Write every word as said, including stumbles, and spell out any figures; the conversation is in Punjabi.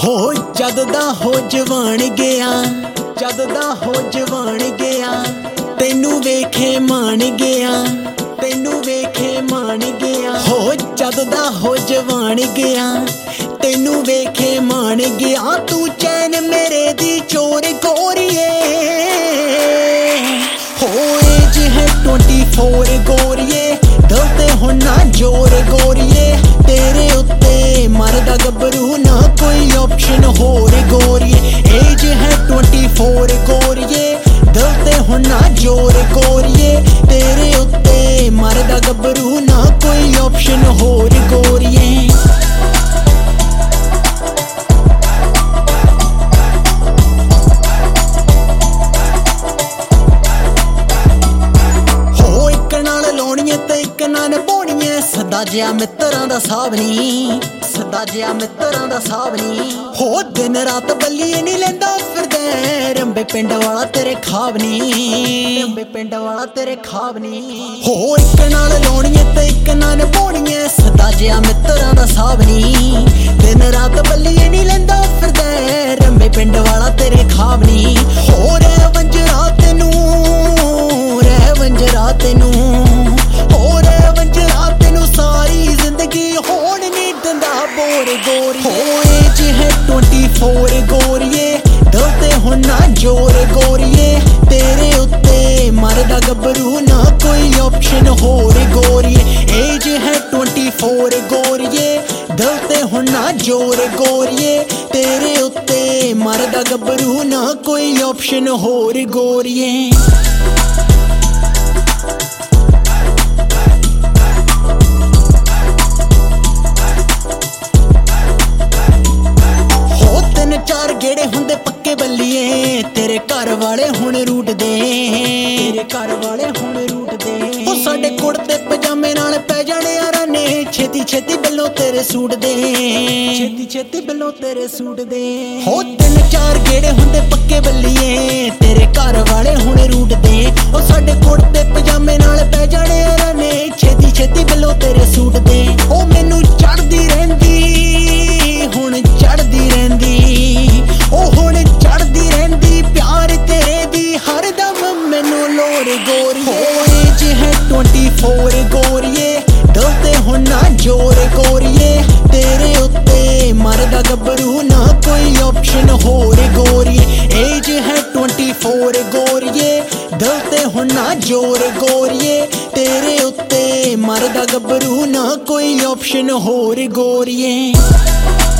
ਹੋ ਜਦ ਦਾ ਹੋ ਜਵਾਨ ਗਿਆ, ਜਦ ਦਾ ਹੋ ਜਵਾਨ ਗਿਆ, ਤੈਨੂੰ ਵੇਖੇ ਮਾਣ ਗਿਆ, ਤੈਨੂੰ ਵੇਖੇ ਮਾਣ ਗਿਆ। ਹੋ ਜਦ ਦਾ ਹੋ ਜਵਾਨ ਗਿਆ, ਤੈਨੂੰ ਵੇਖੇ ਮਾਣ ਗਿਆ। ਤੂੰ ਚੈਨ ਮੇਰੇ ਦੀ ਚੋਰ ਗੋਰੀਏ, ਹੋ ਏਜ ਹੈ ਟਵੰਟੀ ਫੋਰ ਗੋਰੀਏ, ਦਿਲ ਤੇ ਹੁਣ ਨਾ ਜੋਰ ਗੋਰੀਏ। ਤੇਰੇ ਉੱਤੇ ਮਰਦਾ ਗੱਭਰੂ ਨਾ ਕੋਈ ਆਪਸ਼ਨ ਹੋਰ ਗੋਰੀਏ। ਏਜ ਹੈ ਟਵੰਟੀ ਫੋਰ ਗੋਰੀਏ, ਦਿਲ ਤੇ ਹੁਣ ਨਾ ਜੋਰ ਗੋਰੀਏ। ਤੇਰੇ ਉੱਤੇ ਮਰਦਾ ਗੱਭਰੂ ਨਾ ਕੋਈ ਆਪਸ਼ਨ ਹੋਰ ਗੋਰੀਏ। ਹੋ ਇੱਕ ਨਾਲ ਲਾਉਣੀਆਂ ਤੇ ਇੱਕ ਨਾਲ ਨਿਭਾਉਣੀਆਂ, ਸਦਾ ਜਿਹਾ ਮਿੱਤਰਾਂ ਦਾ ਸਾਬ ਨੀ, ਸਦਾ ਜਿਹਾ ਮਿੱਤਰਾਂ ਦਾ ਸਾਬ ਨੀ। ਹੋ ਦਿਨ ਰਾਤ ਬੱਲੀਏ ਨੀ ਲੈਂਦਾ ਫਿਰਦਾ, ਰੰਬੇ ਪਿੰਡ ਵਾਲਾ ਤੇਰੇ ਖਾਬ ਨੀ, ਰੰਬੇ ਪਿੰਡ ਵਾਲਾ ਤੇਰੇ ਖਾਬ ਨੀ। ਹੋ ਇੱਕ ਨਾਲ ਲਾਉਣੀਆਂ ਤੇ ਇੱਕ ਨਾਲ ਨਿਭਾਉਣੀਆਂ, ਸਦਾ ਜਿਹਾ ਮਿੱਤਰਾਂ ਦਾ ਸਾਬ ਨੀ। ਦਿਨ ਰਾਤ ਬੱਲੀਏ ਨੀ ਲੈਂਦਾ ਫਿਰਦਾ, ਰੰਬੇ ਪਿੰਡ ਵਾਲਾ ਤੇਰੇ ਖਾਬ ਨੀ। ਹੋ ਰਹਿ ਵੰਜਰਾ ਤੈਨੂੰ, ਰਹਿ ਵੰਜਰਾ ਤੈਨੂੰ, ਹੋ ਰਹਿ ਵੰਜਰਾ ਤੈਨੂੰ ਸਾਰੀ ਜ਼ਿੰਦਗੀ ਹੋਣ ਨੀ ਦਿੰਦਾ ਬੋਰ ਗੋਰੀ। ਹੋ ਏਜ ਹੈ ਟਵੰਟੀ ਫੋਰ ਗੋਰੀਏ, ਦਿਲ ਤੇ ਹੁਣ ਨਾ ਜੋਰ ਗੋਰੀਏ। ਤੇਰੇ ਉੱਤੇ ਮਰਦਾ ਗੱਭਰੂ ਨਾ ਕੋਈ ਆਪਸ਼ਨ ਹੋਰ ਗੋਰੀਏ। ਏਜ ਹੈ ਟਵੰਟੀ ਫੋਰ ਗੋਰੀਏ, ਦਿਲ ਤੇ ਹੁਣ ਨਾ ਜੋਰ ਗੋਰੀਏ। ਤੇਰੇ ਉੱਤੇ ਮਰਦਾ ਗੱਭਰੂ ਨਾ ਕੋਈ ਆਪਸ਼ਨ ਹੋਰ ਗੋਰੀਏ। ਚਾਰ ਗੇੜੇ ਹੁੰਦੇ ਪੱਕੇ ਬੱਲੀਏ, ਤੇਰੇ ਘਰ ਵਾਲੇ ਹੁਣ ਰੂਟ ਦੇ, ਤੇਰੇ ਘਰ ਵਾਲੇ ਹੁਣ ਰੂਟ ਦੇ। ਉਹ ਸਾਡੇ ਕੁੜਤੇ ਪਜਾਮੇ ਨਾਲ ਪੈ ਜਾਣੇ ਯਾਰਾਂ ਨੇ, ਛੇਤੀ ਛੇਤੀ ਬਿੱਲੋ ਤੇਰੇ ਸੂਟ ਦੇ, ਛੇਤੀ ਛੇਤੀ ਬਿੱਲੋ ਤੇਰੇ ਸੂਟ ਦੇ। ਹੋ ਤਿੰਨ ਚਾਰ ਗੇੜੇ ਹੁੰਦੇ ਪੱਕੇ ਬੱਲੀਏ, ਤੇਰੇ ਘਰ ਵਾਲੇ ਹੁਣ ਰੂਟ ਦੇ। ਉਹ ਸਾਡੇ ਕੁੜਤੇ ਪਜਾਮੇ ਨਾਲ ਪੈ ਜਾਣੇ ਯਾਰਾਂ ਨੇ, ਛੇਤੀ ਛੇਤੀ ਬਿੱਲੋ ਤੇਰੇ ਸੂਟ ਦੇ। ਉਹ ਮੈਨੂੰ ਚੜਦੀ ਰਹਿੰਦੀ, ਹੁਣ ਚੜਦੀ ਰਹਿੰਦੀ, ਉਹ ਹੁਣ ਚੜਦੀ ਰਹਿੰਦੀ ਪਿਆਰ ਤੇਰੇ ਦੀ ਹਰਦਮ ਮੈਨੂੰ ਲੋੜ ਗੋਰੀਏ। ਹੋ ਏਜ ਹੈ ਟਵੰਟੀ ਫੋਰ ਗੋਰੀਏ, ਦਿਲ ਤੇ ਹੁਣ ਨਾ ਜੋਰ ਗੋਰੀਏ। ਤੇਰੇ ਉੱਤੇ ਮਰਦਾ ਗੱਭਰੂ ਨਾ ਕੋਈ ਆਪਸ਼ਨ ਹੋਰ ਗੋਰੀਏ। ਏਜ ਹੈ ਟਵੰਟੀ ਫੋਰ ਗੋਰੀਏ, ਦਿਲ ਤੇ ਹੁਣ ਨਾ ਜੋਰ ਗੋਰੀਏ। ਤੇਰੇ ਉੱਤੇ ਮਰਦਾ ਗੱਭਰੂ ਨਾ ਕੋਈ ਆਪਸ਼ਨ ਹੋਰ ਗੋਰੀਏ।